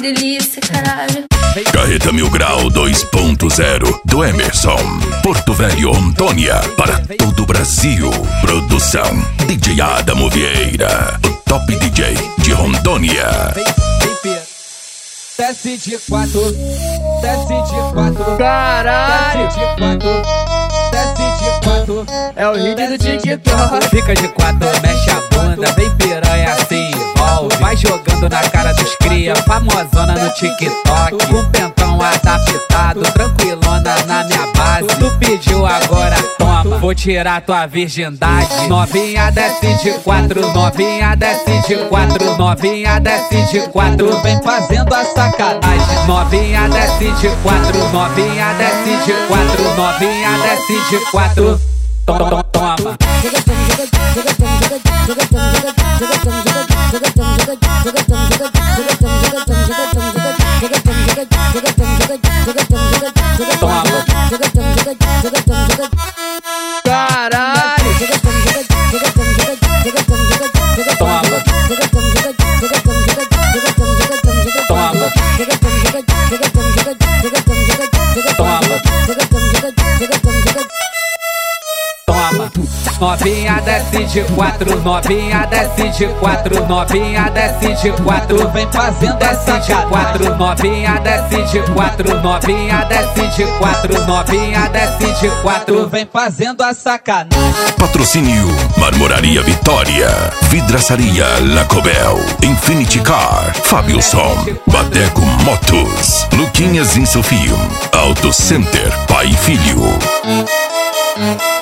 delícia, caralho. Carreta Mil Grau 2.0 do Emerson, Porto Velho, Rondônia, para todo o Brasil. Produção DJ Adamo Vieira, o top DJ de Rondônia. Desce de quatro, desce de quatro, caralho, desce de quatro, desce de quatro. É o hit do TikTok. Fica de quatro, mexe a bunda, vem piranha assim, envolve. Vai jogando na cara dos cria, famosona no TikTok. Com pentão adaptado, tranquilona na minha base. Tu pediu, agora toma, vou tirar tua virgindade. Novinha desce de quatro, novinha desce de quatro, novinha desce de quatro. Vem fazendo a sacanagem. Novinha desce de quatro, novinha desce de quatro, novinha desce de quatro. Toma. Caralho. Novinha desce de quatro, novinha desce de quatro, novinha desce de quatro. Vem fazendo desce de quatro, novinha desce de quatro, novinha desce de quatro, novinha desce de quatro. Vem fazendo a sacanagem. Patrocínio Marmoraria Vitória, Vidraçaria Lacobel, Infinity Car, Fabilson, Badeco Motos, Luquinhas Insofio, Auto Center, pai e filho.